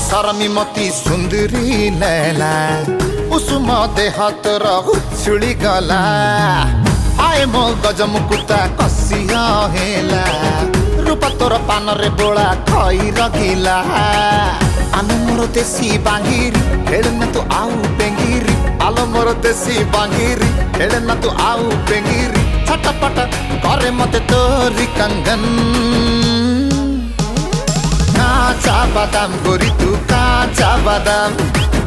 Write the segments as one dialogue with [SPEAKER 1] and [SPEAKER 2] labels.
[SPEAKER 1] शर्मी मती सुंदरी लैला उസുମ देह तोर उछुली गला आए मो गजमुकुता कसिया हेला रूप तोर पान रे बोला खई रखिला आलो मोर देसी बांगिरी हेड़ न तू आउ बेंगिरी आलो मोर देसी बांगिरी हेड़ न तू आउ बेंगिरी छटपट करे मते तोरी कंगन काचा बादाम गोरी तू काचा बादाम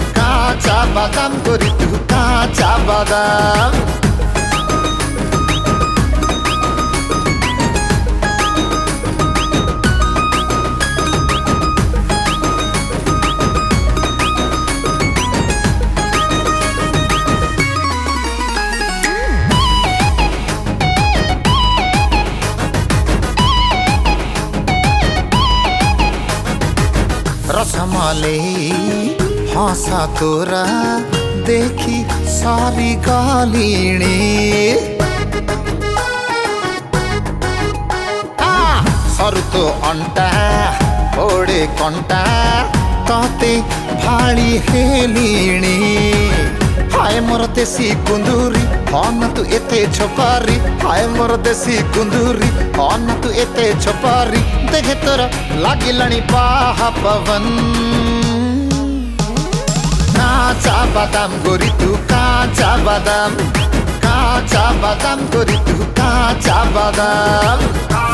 [SPEAKER 1] गोरी तू काचा बादाम रसमलाई हंसा तोरा देखी सारी गालिणी सरू तो अंटा ओडे कंटा ताते भाड़ी हेलिणी हाय मोर देसी कुंदूरी हन तू एते छोपारी हाय मोर देसी कुंदूरी हन तू एते छोपारी देखे तोर लागिलाणी बाहा पवन काचा बादाम गोरी तू काचा बादाम गोरी तू काचा बादाम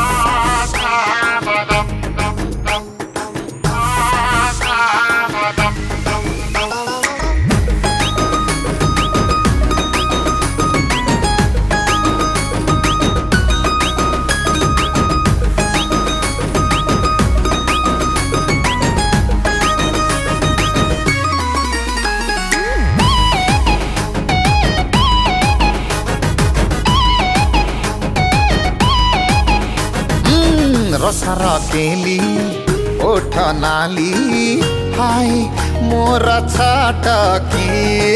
[SPEAKER 1] रसर केली ओठ नाली हाय मोर छटकी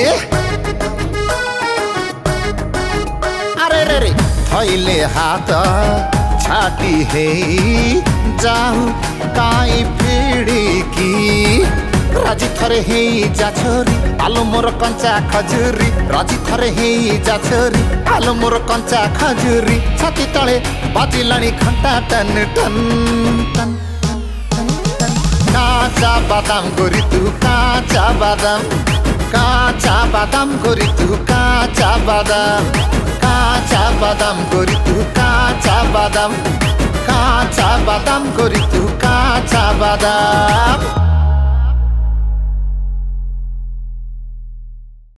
[SPEAKER 1] अरे रे रे थैले हाथ छाटी हे जाऊ काई फिड़की राजी थरे हे जा छोरी आलो मोर कंचा खजूरी राजी थरे हे जा छोरी आलो मोर कंचा खजूरी छाती तले बाजिलाणी घंटा टन टन टन काचा बादाम गोरी तू काचा बादाम गोरी तू काचा बादाम गोरी तू काचा बादाम गोरी तू काचा बादाम